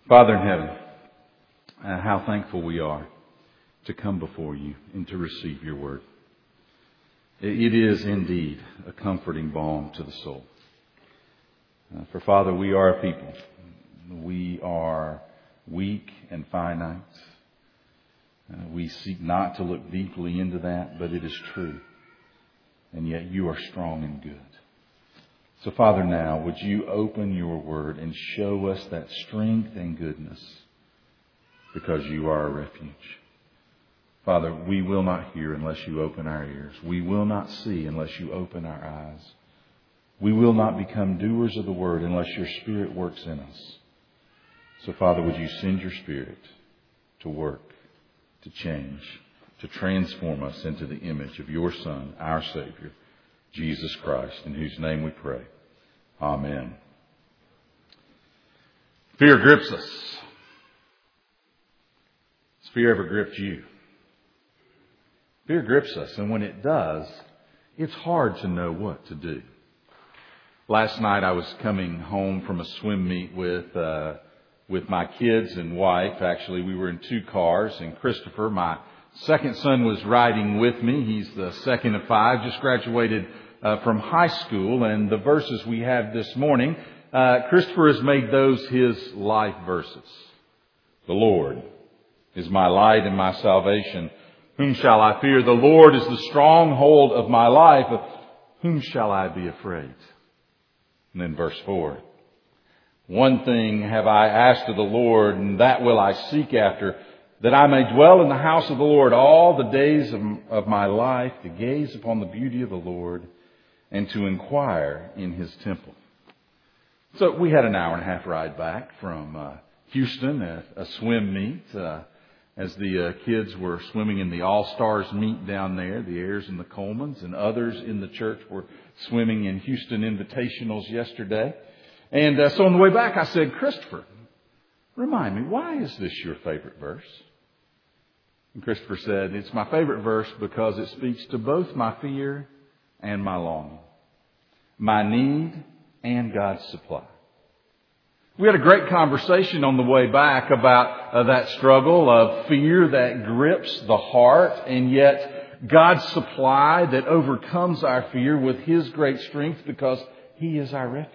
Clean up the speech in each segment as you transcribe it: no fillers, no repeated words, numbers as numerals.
Father in heaven, how thankful we are to come before you and to receive your word. It is indeed a comforting balm to the soul. For Father, we are a people. We are weak and finite. We seek not to look deeply into that, but it is true. And yet you are strong and good. So Father, now would you open your word and show us that strength and goodness, because you are our refuge. Father, we will not hear unless you open our ears. We will not see unless you open our eyes. We will not become doers of the word unless your Spirit works in us. So Father, would you send your Spirit to work, to change, to transform us into the image of your Son, our Savior, Jesus Christ, in whose name we pray. Amen. Fear grips us. Has fear ever gripped you? Fear grips us, and when it does, it's hard to know what to do. Last night I was coming home from a swim meet with my kids and wife. Actually, we were in two cars, and Christopher, my second son, was riding with me. He's the second of five, just graduated from high school, and the verses we have this morning, Christopher has made those his life verses. The Lord is my light and my salvation. Whom shall I fear? The Lord is the stronghold of my life. Of whom shall I be afraid? And then verse 4. One thing have I asked of the Lord, and that will I seek after, that I may dwell in the house of the Lord all the days of my life, to gaze upon the beauty of the Lord and to inquire in his temple. So we had an hour and a half ride back from Houston, a swim meet, as the kids were swimming in the All-Stars meet down there, the Ayers and the Colemans, and others in the church were swimming in Houston Invitationals yesterday. And so on the way back, I said, Christopher, remind me, why is this your favorite verse? And Christopher said, it's my favorite verse because it speaks to both my fear and my longing, my need and God's supply. We had a great conversation on the way back about that struggle of fear that grips the heart, and yet God's supply that overcomes our fear with his great strength because he is our refuge.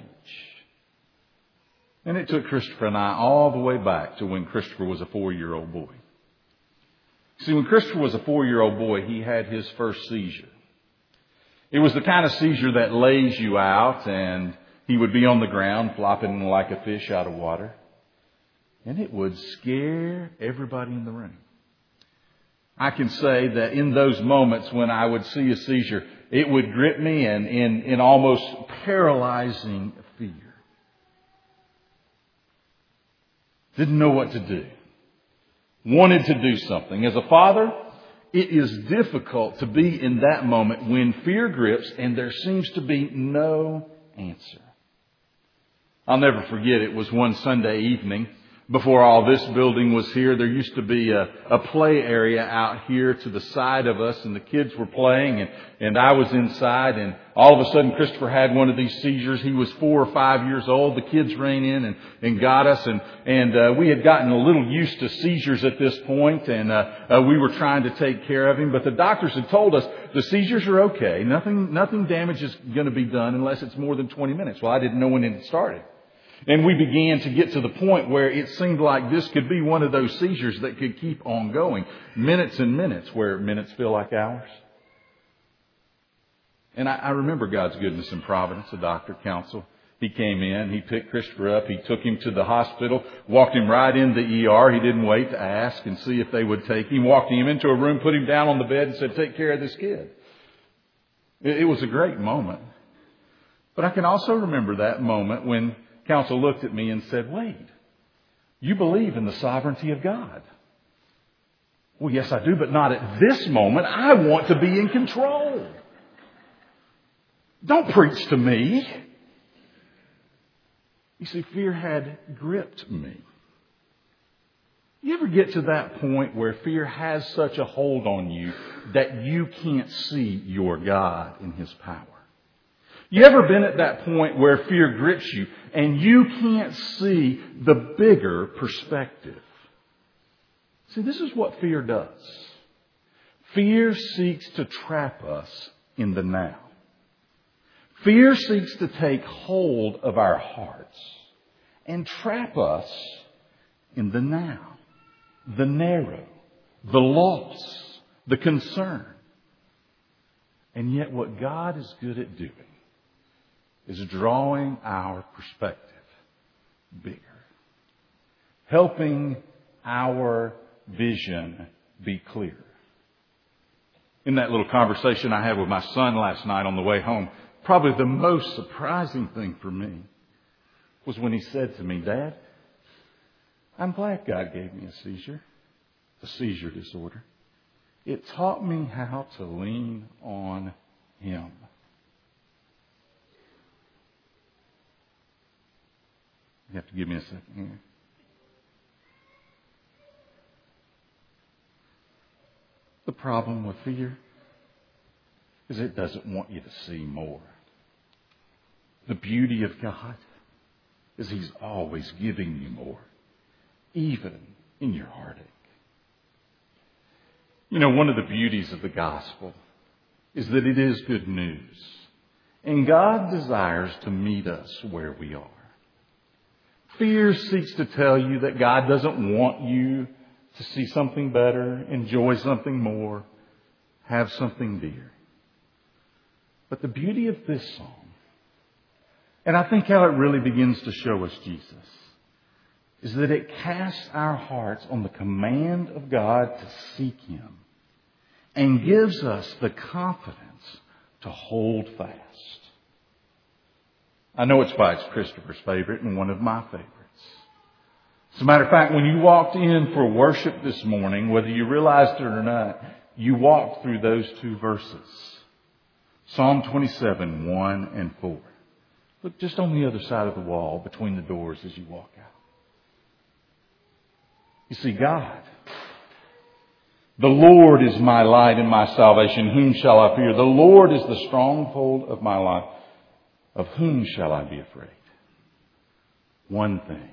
And it took Christopher and I all the way back to when Christopher was a 4-year-old boy. See, when Christopher was a 4-year-old boy, he had his first seizure. It was the kind of seizure that lays you out, and he would be on the ground flopping like a fish out of water. And it would scare everybody in the room. I can say that in those moments when I would see a seizure, it would grip me in almost paralyzing fear. Didn't know what to do. Wanted to do something. As a father, it is difficult to be in that moment when fear grips and there seems to be no answer. I'll never forget, it was one Sunday evening before all this building was here. There used to be a play area out here to the side of us, and the kids were playing, and I was inside, and all of a sudden Christopher had one of these seizures. He was 4 or 5 years old. The kids ran in and got us, and we had gotten a little used to seizures at this point, and we were trying to take care of him, but the doctors had told us the seizures are okay. Nothing damage is going to be done unless it's more than 20 minutes. Well, I didn't know when it started. And we began to get to the point where it seemed like this could be one of those seizures that could keep on going. Minutes and minutes, where minutes feel like hours. And I remember God's goodness and providence. The doctor, counsel, he came in, he picked Christopher up, he took him to the hospital, walked him right in the ER. He didn't wait to ask and see if they would take him. Walked him into a room, put him down on the bed and said, take care of this kid. It was a great moment. But I can also remember that moment when counsel looked at me and said, Wade, you believe in the sovereignty of God. Well, yes, I do, but not at this moment. I want to be in control. Don't preach to me. You see, fear had gripped me. You ever get to that point where fear has such a hold on you that you can't see your God in his power? You ever been at that point where fear grips you and you can't see the bigger perspective? See, this is what fear does. Fear seeks to trap us in the now. Fear seeks to take hold of our hearts and trap us in the now, the narrow, the loss, the concern. And yet what God is good at doing is drawing our perspective bigger, helping our vision be clear. In that little conversation I had with my son last night on the way home, probably the most surprising thing for me was when he said to me, "Dad, I'm glad God gave me a seizure disorder. It taught me how to lean on Him." You have to give me a second here. The problem with fear is it doesn't want you to see more. The beauty of God is He's always giving you more, even in your heartache. You know, one of the beauties of the gospel is that it is good news. And God desires to meet us where we are. Fear seeks to tell you that God doesn't want you to see something better, enjoy something more, have something dear. But the beauty of this psalm, and I think how it really begins to show us Jesus, is that it casts our hearts on the command of God to seek Him and gives us the confidence to hold fast. I know it's why it's Christopher's favorite and one of my favorites. As a matter of fact, when you walked in for worship this morning, whether you realized it or not, you walked through those two verses. Psalm 27, 1 and 4. Look just on the other side of the wall between the doors as you walk out. You see, God, the Lord is my light and my salvation. Whom shall I fear? The Lord is the stronghold of my life. Of whom shall I be afraid? One thing.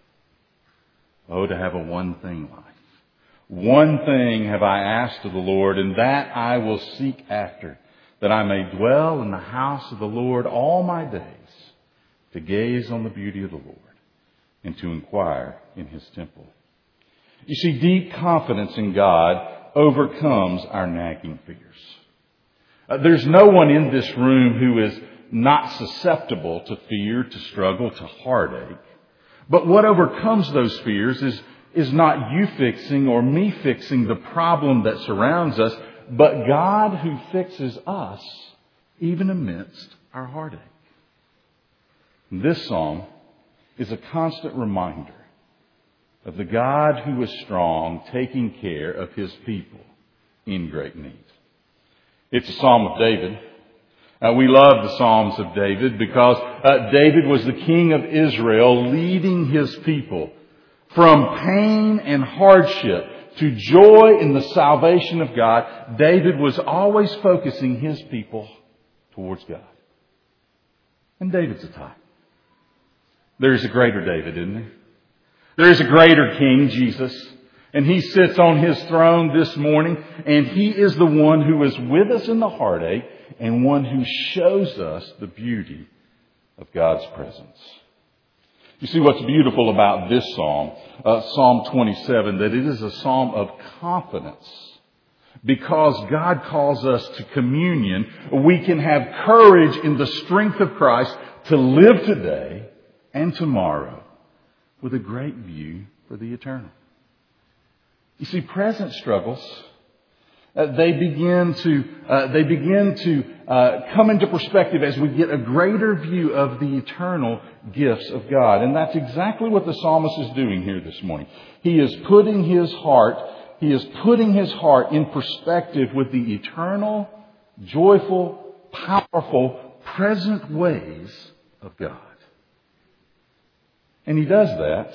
Oh, to have a one thing life. One thing have I asked of the Lord, and that I will seek after, that I may dwell in the house of the Lord all my days, to gaze on the beauty of the Lord and to inquire in His temple. You see, deep confidence in God overcomes our nagging fears. There's no one in this room who is not susceptible to fear, to struggle, to heartache. But what overcomes those fears is not you fixing or me fixing the problem that surrounds us, but God who fixes us even amidst our heartache. This psalm is a constant reminder of the God who is strong, taking care of His people in great need. It's a psalm of David. We love the Psalms of David because David was the king of Israel, leading his people from pain and hardship to joy in the salvation of God. David was always focusing his people towards God. And David's a type. There's a greater David, isn't there? There is a greater King, Jesus. And He sits on His throne this morning. And He is the one who is with us in the heartache and one who shows us the beauty of God's presence. You see what's beautiful about this psalm, Psalm 27, that it is a psalm of confidence. Because God calls us to communion, we can have courage in the strength of Christ to live today and tomorrow with a great view for the eternal. You see, present struggles, they begin to come into perspective as we get a greater view of the eternal gifts of God. And that's exactly what the psalmist is doing here this morning. He is putting his heart in perspective with the eternal, joyful, powerful, present ways of God. And he does that,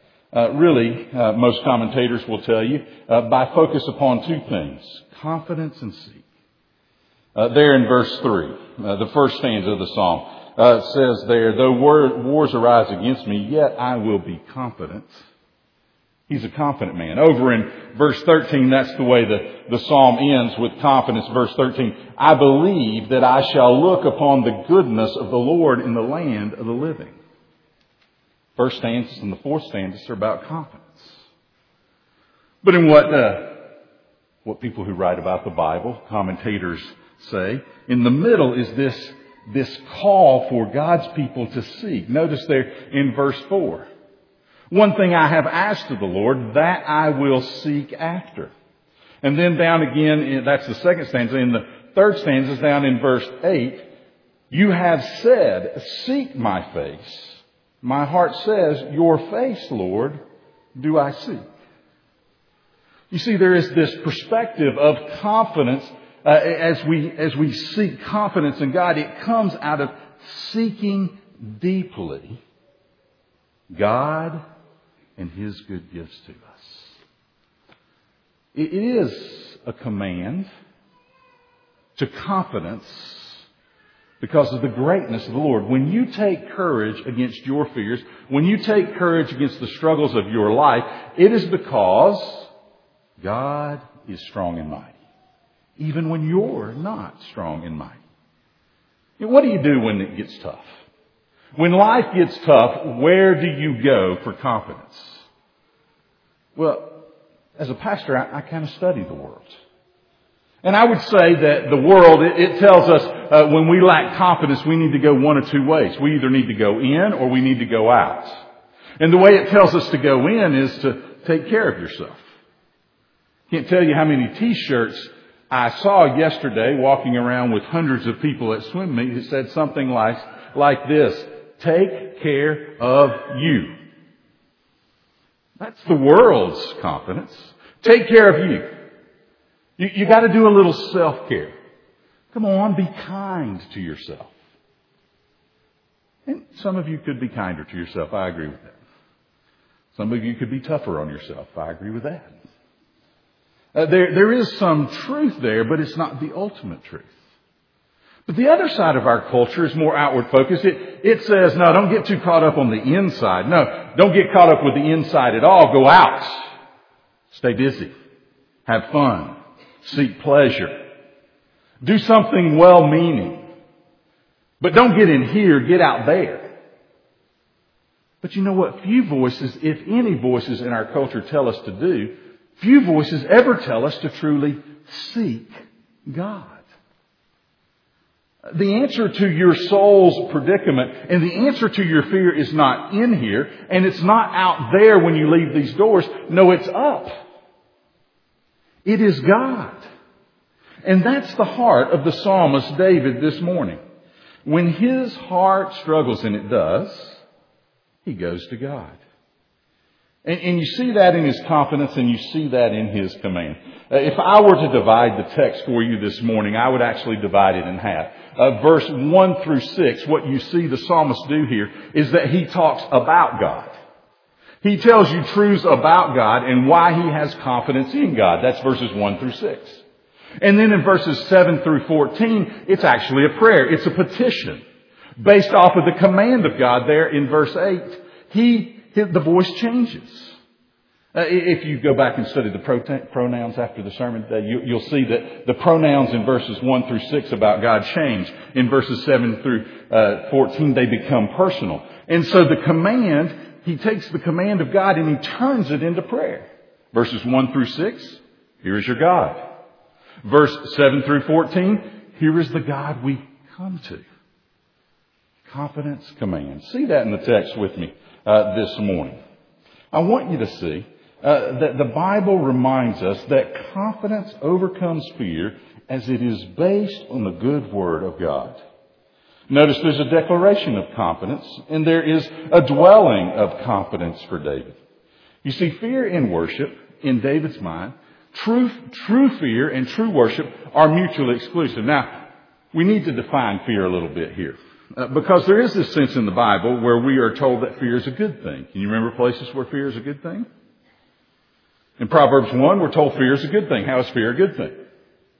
most commentators will tell you, by focus upon two things, confidence and seek. There in verse 3, the first stanza of the psalm, it says there, though wars arise against me, yet I will be confident. He's a confident man. Over in verse 13, that's the way the psalm ends with confidence. Verse 13, I believe that I shall look upon the goodness of the Lord in the land of the living. First stanzas and the fourth stanzas are about confidence. But in what people who write about the Bible, commentators say, in the middle is this call for God's people to seek. Notice there in verse 4. One thing I have asked of the Lord, that I will seek after. And then down again, that's the second stanza. In the third stanza, down in verse 8, you have said, seek my face. My heart says, your face, Lord, do I seek. You see, there is this perspective of confidence. As we seek confidence in God, it comes out of seeking deeply God and His good gifts to us. It is a command to confidence because of the greatness of the Lord. When you take courage against your fears, when you take courage against the struggles of your life, it is because God is strong and mighty, even when you're not strong and mighty. What do you do when it gets tough? When life gets tough, where do you go for confidence? Well, as a pastor, I kind of study the world. And I would say that the world, it tells us when we lack confidence, we need to go one of two ways. We either need to go in or we need to go out. And the way it tells us to go in is to take care of yourself. Can't tell you how many T-shirts I saw yesterday walking around with hundreds of people at swim meet that said something like this: take care of you. That's the world's confidence. Take care of you. You got to do a little self-care. Come on, be kind to yourself. And some of you could be kinder to yourself. I agree with that. Some of you could be tougher on yourself. I agree with that. There is some truth there, but it's not the ultimate truth. But the other side of our culture is more outward focused. It says, no, don't get too caught up on the inside. No, don't get caught up with the inside at all. Go out. Stay busy. Have fun. Seek pleasure. Do something well-meaning. But don't get in here, get out there. But you know what? Few voices, if any voices in our culture tell us to do, few voices ever tell us to truly seek God. The answer to your soul's predicament and the answer to your fear is not in here, and it's not out there when you leave these doors. No, it's up. It is God. And that's the heart of the psalmist David this morning. When his heart struggles, and it does, he goes to God. And you see that in his confidence, and you see that in his command. If I were to divide the text for you this morning, I would actually divide it in half. Verse 1 through 6, what you see the psalmist do here is that he talks about God. He tells you truths about God and why he has confidence in God. That's verses 1 through 6. And then in verses 7 through 14, it's actually a prayer. It's a petition based off of the command of God there in verse 8. The voice changes. If you go back and study the pronouns after the sermon, you'll see that the pronouns in verses 1 through 6 about God change. In verses 7 through 14, they become personal. And so the command, he takes the command of God and he turns it into prayer. Verses 1 through 6, here is your God. Verse 7 through 14, here is the God we come to. Confidence command. See that in the text with me this morning. I want you to see that the Bible reminds us that confidence overcomes fear as it is based on the good Word of God. Notice there's a declaration of confidence and there is a dwelling of confidence for David. You see, fear and worship in David's mind, true fear and true worship are mutually exclusive. Now, we need to define fear a little bit here. Because there is this sense in the Bible where we are told that fear is a good thing. Can you remember places where fear is a good thing? In Proverbs 1, we're told fear is a good thing. How is fear a good thing?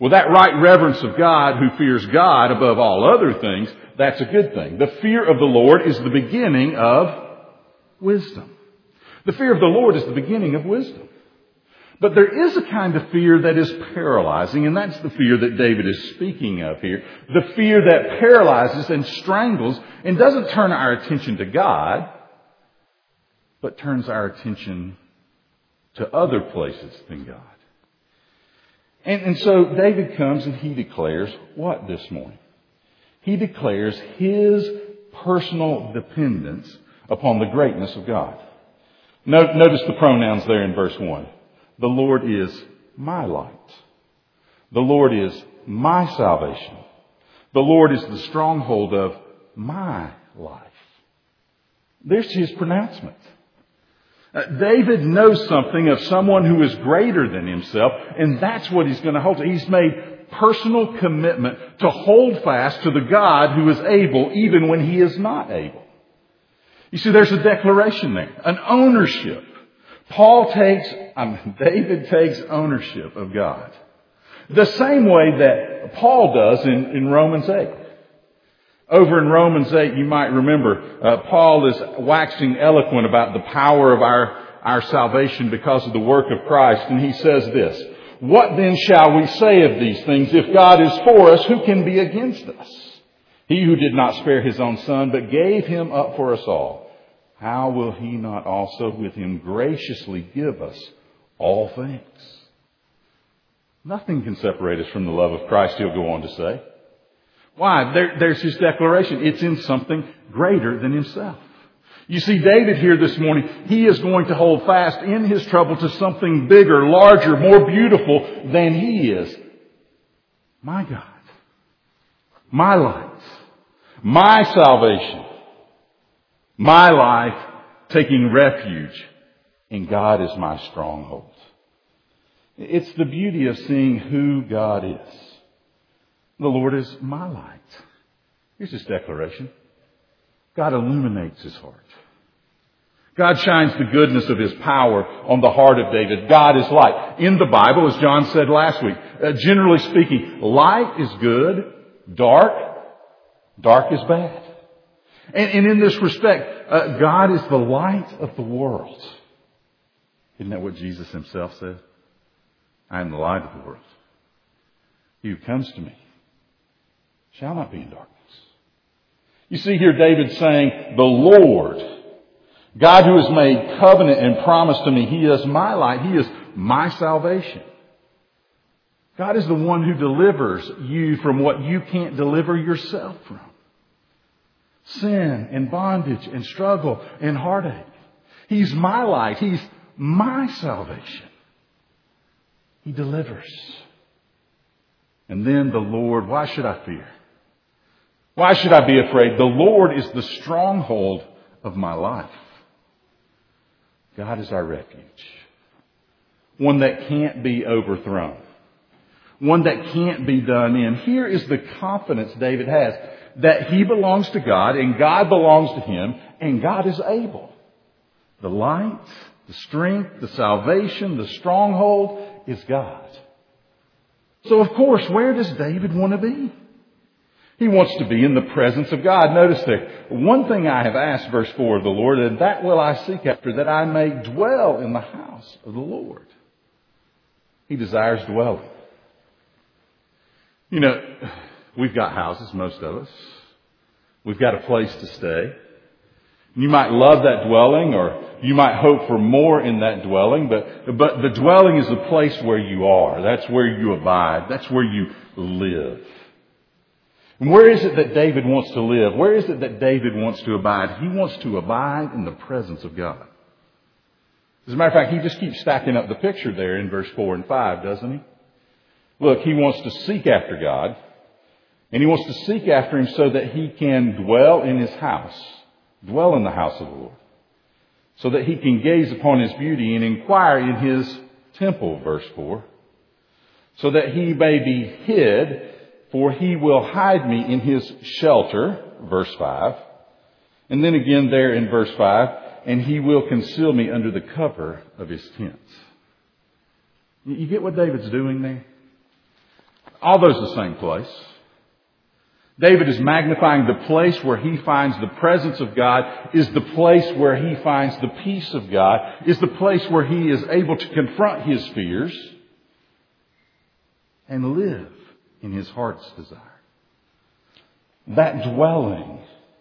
Well, that right reverence of God, who fears God above all other things, that's a good thing. The fear of the Lord is the beginning of wisdom. The fear of the Lord is the beginning of wisdom. But there is a kind of fear that is paralyzing, and that's the fear that David is speaking of here. The fear that paralyzes and strangles and doesn't turn our attention to God, but turns our attention to other places than God. And so David comes and he declares what this morning? He declares his personal dependence upon the greatness of God. Notice the pronouns there in verse 1. The Lord is my light. The Lord is my salvation. The Lord is the stronghold of my life. There's his pronouncement. David knows something of someone who is greater than himself, and that's what he's going to hold to. He's made personal commitment to hold fast to the God who is able even when he is not able. You see, there's a declaration there, an ownership. David takes ownership of God. The same way that Paul does in Romans 8. Over in Romans 8, you might remember, Paul is waxing eloquent about the power of our salvation because of the work of Christ. And he says this, "What then shall we say of these things? If God is for us, who can be against us? He who did not spare his own son, but gave him up for us all, how will he not also with him graciously give us all things?" Nothing can separate us from the love of Christ, he'll go on to say. Why? There's his declaration. It's in something greater than himself. You see, David here this morning, he is going to hold fast in his trouble to something bigger, larger, more beautiful than he is. My God. My light. My salvation. My life, taking refuge in God is my stronghold. It's the beauty of seeing who God is. The Lord is my light. Here's his declaration. God illuminates his heart. God shines the goodness of his power on the heart of David. God is light. In the Bible, as John said last week, generally speaking, light is good, dark is bad. And in this respect, God is the light of the world. Isn't that what Jesus himself said? I am the light of the world. He who comes to me shall not be in darkness. You see here David saying, the Lord, God who has made covenant and promise to me, he is my light. He is my salvation. God is the one who delivers you from what you can't deliver yourself from. Sin and bondage and struggle and heartache. He's my light. He's my salvation. He delivers. And then the Lord, why should I fear? Why should I be afraid? The Lord is the stronghold of my life. God is our refuge. One that can't be overthrown. One that can't be done in. Here is the confidence David has. That he belongs to God and God belongs to him and God is able. The light, the strength, the salvation, the stronghold is God. So of course, where does David want to be? He wants to be in the presence of God. Notice there, one thing I have asked, verse 4 of the Lord, and that will I seek after, that I may dwell in the house of the Lord. He desires dwelling. You know, we've got houses, most of us. We've got a place to stay. You might love that dwelling, or you might hope for more in that dwelling, but the dwelling is the place where you are. That's where you abide. That's where you live. And where is it that David wants to live? Where is it that David wants to abide? He wants to abide in the presence of God. As a matter of fact, he just keeps stacking up the picture there in verse 4 and 5, doesn't he? Look, he wants to seek after God. And he wants to seek after him so that he can dwell in his house. Dwell in the house of the Lord. So that he can gaze upon his beauty and inquire in his temple, verse 4. So that he may be hid, for he will hide me in his shelter, verse 5. And then again there in verse 5, and he will conceal me under the cover of his tents. You get what David's doing there? All those the same place. David is magnifying the place where he finds the presence of God is the place where he finds the peace of God, is the place where he is able to confront his fears and live in his heart's desire. That dwelling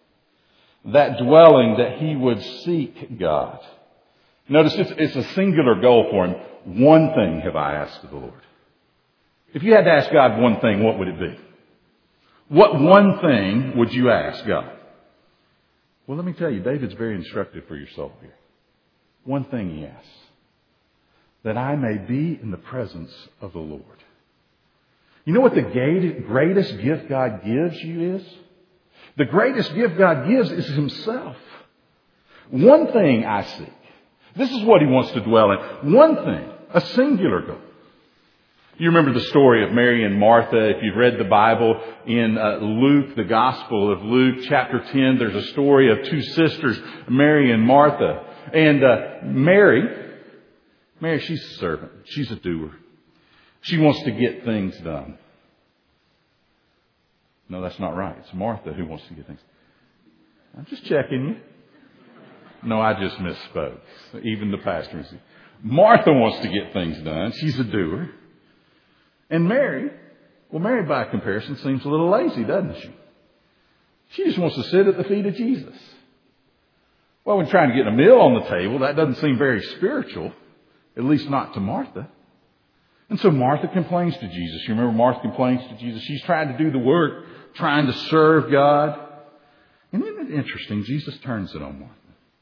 that he would seek God. Notice it's a singular goal for him. One thing have I asked of the Lord. If you had to ask God one thing, what would it be? What one thing would you ask God? Well, let me tell you, David's very instructive for your soul here. One thing he asks. That I may be in the presence of the Lord. You know what the greatest gift God gives you is? The greatest gift God gives is Himself. One thing I seek. This is what He wants to dwell in. One thing. A singular goal. You remember the story of Mary and Martha. If you've read the Bible in Luke, the Gospel of Luke, chapter 10, there's a story of two sisters, Mary and Martha. And Mary, she's a servant. She's a doer. She wants to get things done. No, that's not right. It's Martha who wants to get things done. I'm just checking you. No, I just misspoke. Even the pastor. Martha wants to get things done. She's a doer. And Mary by comparison seems a little lazy, doesn't she? She just wants to sit at the feet of Jesus. Well, when trying to get a meal on the table, that doesn't seem very spiritual, at least not to Martha. And so Martha complains to Jesus. You remember Martha complains to Jesus. She's trying to do the work, trying to serve God. And isn't it interesting? Jesus turns it on Martha.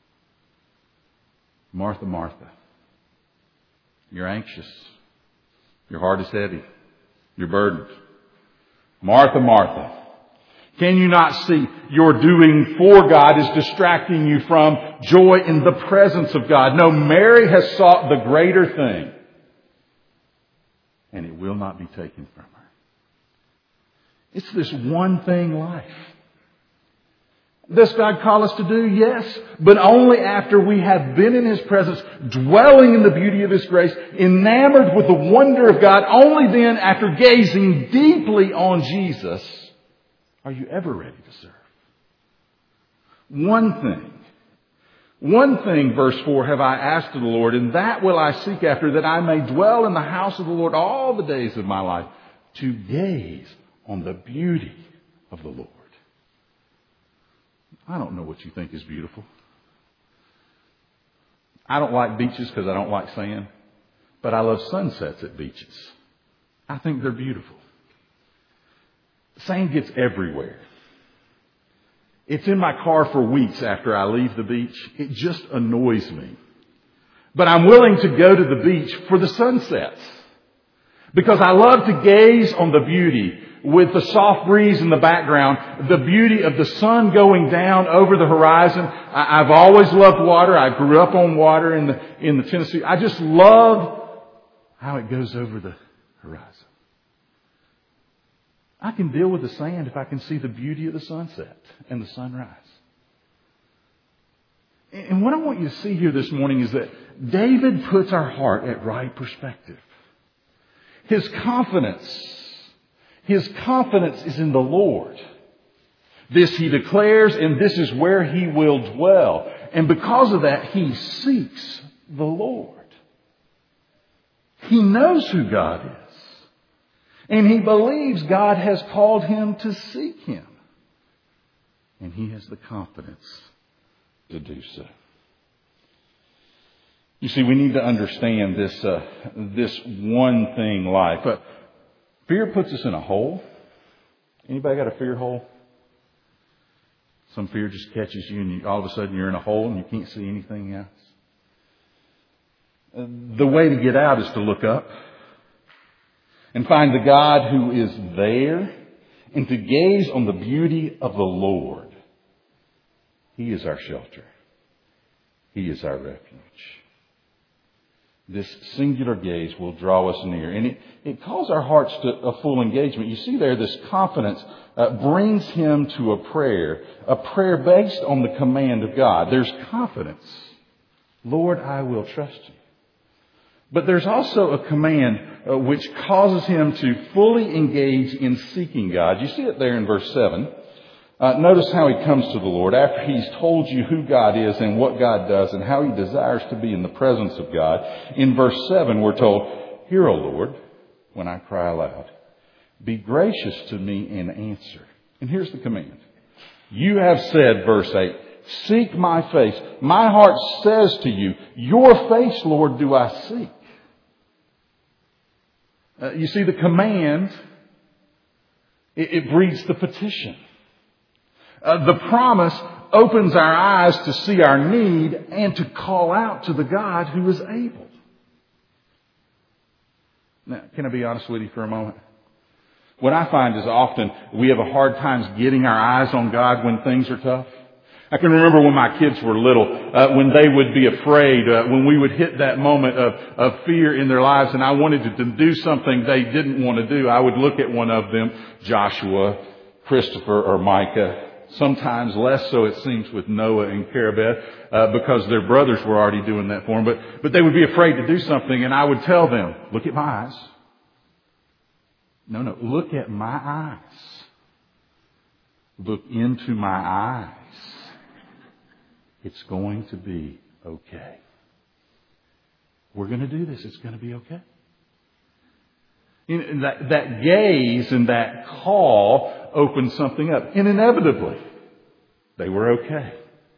Martha, Martha, you're anxious. Your heart is heavy. You're burdened. Martha, Martha, can you not see your doing for God is distracting you from joy in the presence of God? No, Mary has sought the greater thing, and it will not be taken from her. It's this one thing life. Does God call us to do? Yes. But only after we have been in His presence, dwelling in the beauty of His grace, enamored with the wonder of God. Only then, after gazing deeply on Jesus, are you ever ready to serve. One thing, verse 4, have I asked of the Lord, and that will I seek after, that I may dwell in the house of the Lord all the days of my life, to gaze on the beauty of the Lord. I don't know what you think is beautiful. I don't like beaches because I don't like sand. But I love sunsets at beaches. I think they're beautiful. Sand gets everywhere. It's in my car for weeks after I leave the beach. It just annoys me. But I'm willing to go to the beach for the sunsets. Because I love to gaze on the beauty. With the soft breeze in the background, the beauty of the sun going down over the horizon. I've always loved water. I grew up on water in the Tennessee. I just love how it goes over the horizon. I can deal with the sand if I can see the beauty of the sunset and the sunrise. And what I want you to see here this morning is that David puts our heart at right perspective. His confidence is in the Lord. This he declares, and this is where he will dwell. And because of that, he seeks the Lord. He knows who God is. And he believes God has called him to seek Him. And he has the confidence to do so. You see, we need to understand this one thing life. But fear puts us in a hole. Anybody got a fear hole? Some fear just catches you and all of a sudden you're in a hole and you can't see anything else. The way to get out is to look up and find the God who is there and to gaze on the beauty of the Lord. He is our shelter. He is our refuge. This singular gaze will draw us near. And it calls our hearts to a full engagement. You see there, this confidence brings him to a prayer based on the command of God. There's confidence. Lord, I will trust you. But there's also a command which causes him to fully engage in seeking God. You see it there in verse 7. Notice how he comes to the Lord after he's told you who God is and what God does and how he desires to be in the presence of God. In verse 7 we're told, "Hear, O Lord, when I cry aloud. Be gracious to me and answer." And here's the command. You have said, verse 8, "Seek my face." My heart says to you, "Your face, Lord, do I seek." You see, the command, it breeds the petition. The promise opens our eyes to see our need and to call out to the God who is able. Now, can I be honest with you for a moment? What I find is often we have a hard time getting our eyes on God when things are tough. I can remember when my kids were little, when they would be afraid, when we would hit that moment of fear in their lives and I wanted to do something they didn't want to do. I would look at one of them, Joshua, Christopher, or Micah. Sometimes less so, it seems, with Noah and Carabeth, because their brothers were already doing that for them. But they would be afraid to do something and I would tell them, "Look at my eyes." No, look at my eyes. Look into my eyes. It's going to be okay. We're going to do this. It's going to be okay. And that gaze and that call opened something up. And inevitably, they were okay.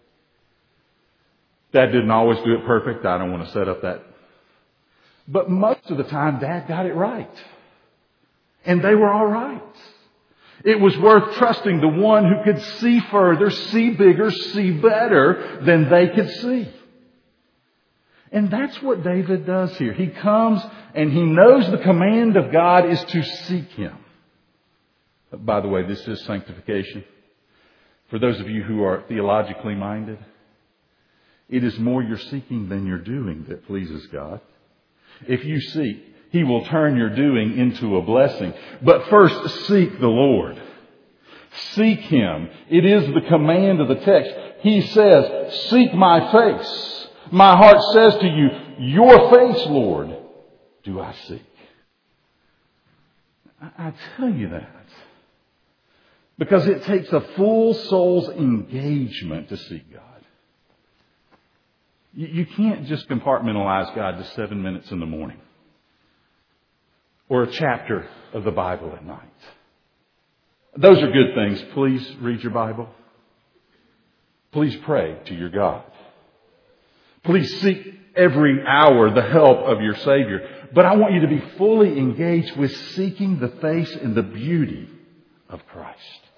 Dad didn't always do it perfect. I don't want to set up that. But most of the time, Dad got it right. And they were all right. It was worth trusting the one who could see further, see bigger, see better than they could see. And that's what David does here. He comes and he knows the command of God is to seek Him. By the way, this is sanctification. For those of you who are theologically minded, it is more your seeking than your doing that pleases God. If you seek, He will turn your doing into a blessing. But first, seek the Lord. Seek Him. It is the command of the text. He says, "Seek my face." My heart says to you, "Your face, Lord, do I seek." I tell you that because it takes a full soul's engagement to seek God. You can't just compartmentalize God to 7 minutes in the morning or a chapter of the Bible at night. Those are good things. Please read your Bible. Please pray to your God. Please seek every hour the help of your Savior. But I want you to be fully engaged with seeking the face and the beauty of Christ.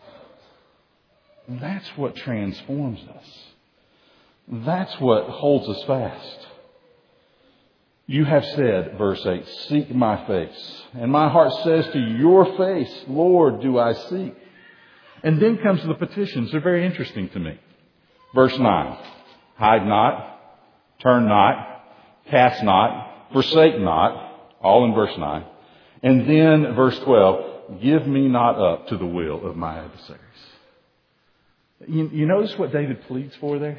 That's what transforms us. That's what holds us fast. You have said, verse 8, "Seek my face." And my heart says to you, "Your face, Lord, do I seek." And then comes the petitions. They're very interesting to me. Verse 9, "Hide not, turn not, cast not, forsake not." All in verse 9. And then verse 12, "Give me not up to the will of my adversaries." You notice what David pleads for there?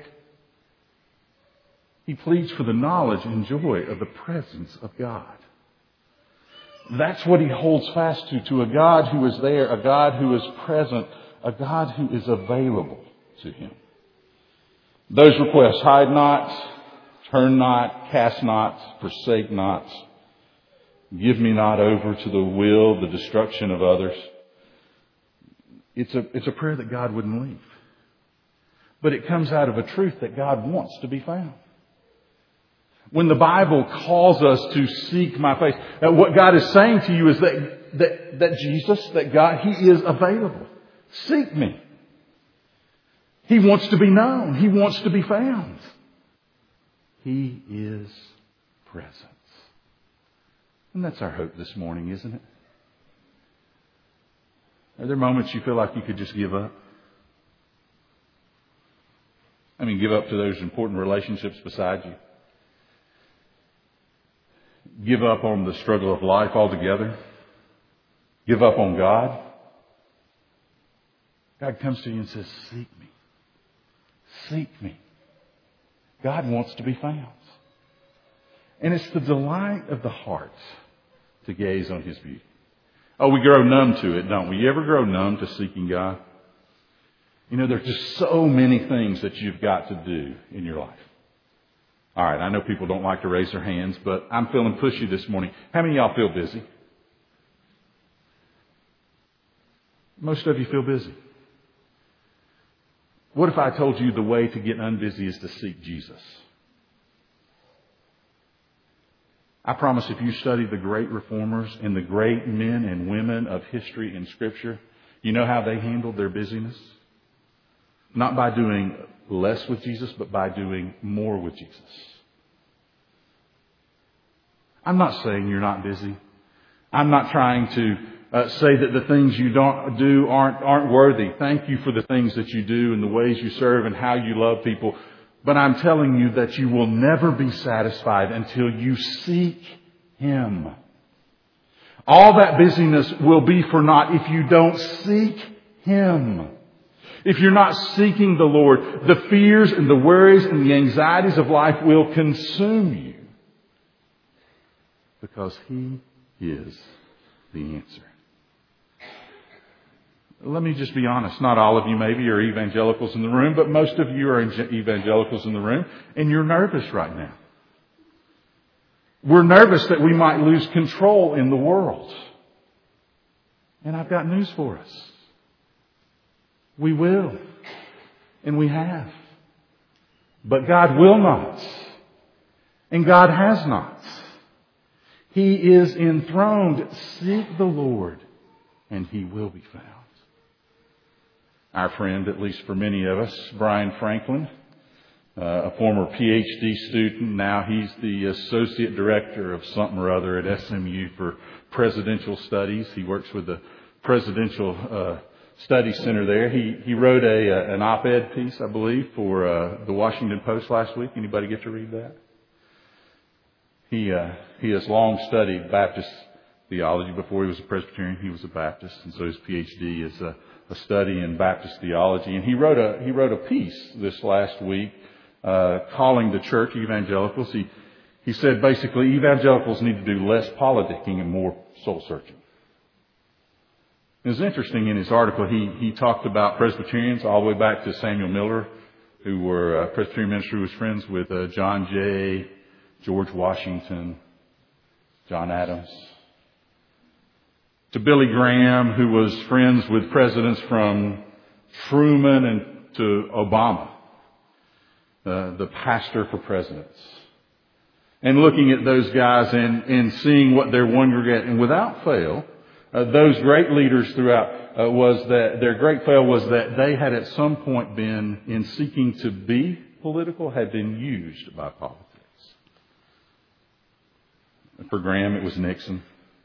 He pleads for the knowledge and joy of the presence of God. That's what he holds fast to a God who is there, a God who is present, a God who is available to him. Those requests, hide not, turn not, cast not, forsake not, give me not over to the will, the destruction of others. It's a prayer that God wouldn't leave. But it comes out of a truth that God wants to be found. When the Bible calls us to seek my face, what God is saying to you is that Jesus, that God, He is available. Seek me. He wants to be known. He wants to be found. He is present. And that's our hope this morning, isn't it? Are there moments you feel like you could just give up? I mean, give up to those important relationships beside you. Give up on the struggle of life altogether. Give up on God. God comes to you and says, "Seek me. Seek me." God wants to be found. And it's the delight of the heart to gaze on His beauty. Oh, we grow numb to it, don't we? You ever grow numb to seeking God? You know, there's just so many things that you've got to do in your life. All right, I know people don't like to raise their hands, but I'm feeling pushy this morning. How many of y'all feel busy? Most of you feel busy. What if I told you the way to get unbusy is to seek Jesus? I promise if you study the great reformers and the great men and women of history in Scripture, you know how they handled their busyness? Not by doing less with Jesus, but by doing more with Jesus. I'm not saying you're not busy. I'm not trying to say that the things you don't do aren't worthy. Thank you for the things that you do and the ways you serve and how you love people. But I'm telling you that you will never be satisfied until you seek Him. All that busyness will be for naught if you don't seek Him. If you're not seeking the Lord, the fears and the worries and the anxieties of life will consume you. Because He is the answer. Let me just be honest. Not all of you maybe are evangelicals in the room, but most of you are evangelicals in the room, and you're nervous right now. We're nervous that we might lose control in the world. And I've got news for us. We will. And we have. But God will not. And God has not. He is enthroned. Seek the Lord, and He will be found. Our friend, at least for many of us, Brian Franklin, a former PhD student. Now he's the associate director of something or other at SMU for presidential studies. He works with the Presidential Study Center there. He wrote an op-ed piece, I believe, for the Washington Post last week. Anybody get to read that? He has long studied Baptist theology. Before he was a Presbyterian, he was a Baptist, and so his PhD is a study in Baptist theology. And he wrote a piece this last week calling the church evangelicals. He said basically evangelicals need to do less politicking and more soul searching. It was interesting in his article. He talked about Presbyterians all the way back to Samuel Miller, who were a Presbyterian minister who was friends with John Jay, George Washington, John Adams, to Billy Graham, who was friends with presidents from Truman and to Obama, the pastor for presidents. And looking at those guys and seeing what their wonder get. And without fail, those great leaders throughout their great fail was that they had at some point been, in seeking to be political, had been used by politics. For Graham, it was Nixon.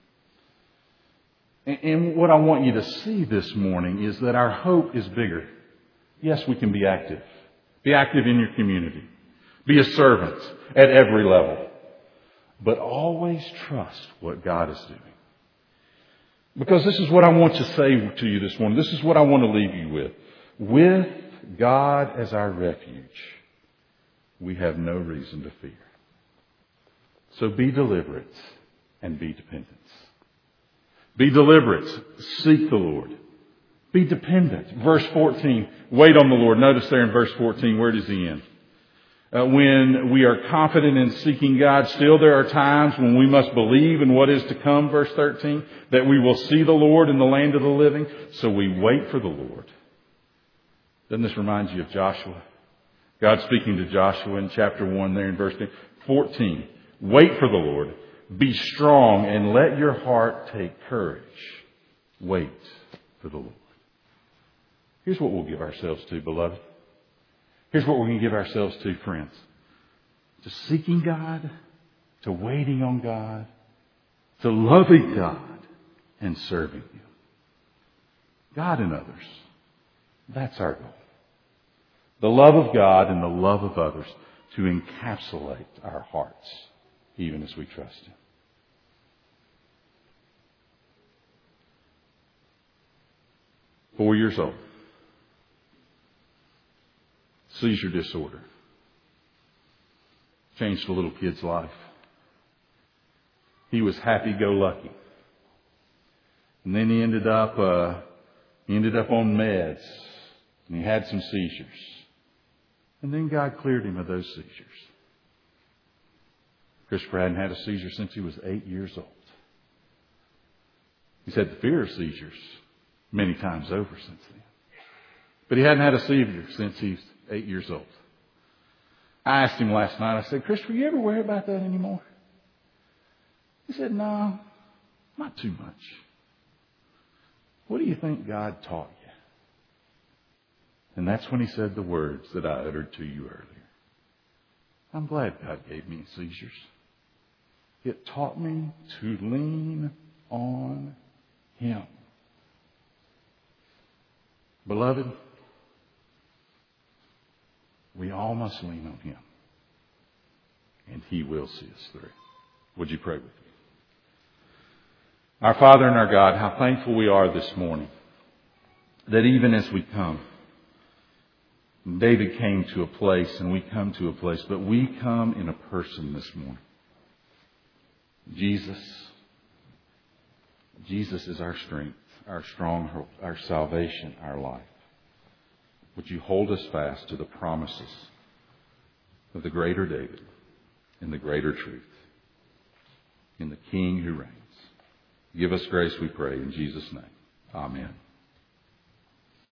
And what I want you to see this morning is that our hope is bigger. Yes, we can be active. Be active in your community. Be a servant at every level. But always trust what God is doing. Because this is what I want to say to you this morning. This is what I want to leave you with. With God as our refuge, we have no reason to fear. So be deliberate and be dependent. Be deliberate. Seek the Lord. Be dependent. Verse 14. Wait on the Lord. Notice there in verse 14, where does he end? When we are confident in seeking God, still there are times when we must believe in what is to come, verse 13, that we will see the Lord in the land of the living. So we wait for the Lord. Doesn't this remind you of Joshua? God speaking to Joshua in chapter 1 there in verse 14. Wait for the Lord. Be strong and let your heart take courage. Wait for the Lord. Here's what we'll give ourselves to, beloved. Here's what we're going to give ourselves to, friends. To seeking God, to waiting on God, to loving God, and serving Him. God and others. That's our goal. The love of God and the love of others to encapsulate our hearts, even as we trust Him. Four years old. Seizure disorder. Changed a little kid's life. He was happy-go-lucky. And then he ended up on meds. And he had some seizures. And then God cleared him of those seizures. Christopher hadn't had a seizure since he was 8 years old. He's had the fear of seizures many times over since then. But he hadn't had a seizure since he's 8 years old. I asked him last night, I said, Christopher, you ever worry about that anymore? He said, no, not too much. What do you think God taught you? And that's when he said the words that I uttered to you earlier. I'm glad God gave me seizures. It taught me to lean on Him. Beloved, we all must lean on Him. And He will see us through. Would you pray with me? Our Father and our God, how thankful we are this morning that even as we come, David came to a place and we come to a place, but we come in a person this morning. Jesus. Jesus is our strength, our stronghold, our salvation, our life. Would you hold us fast to the promises of the greater David and the greater truth in the King who reigns. Give us grace, we pray, in Jesus' name. Amen.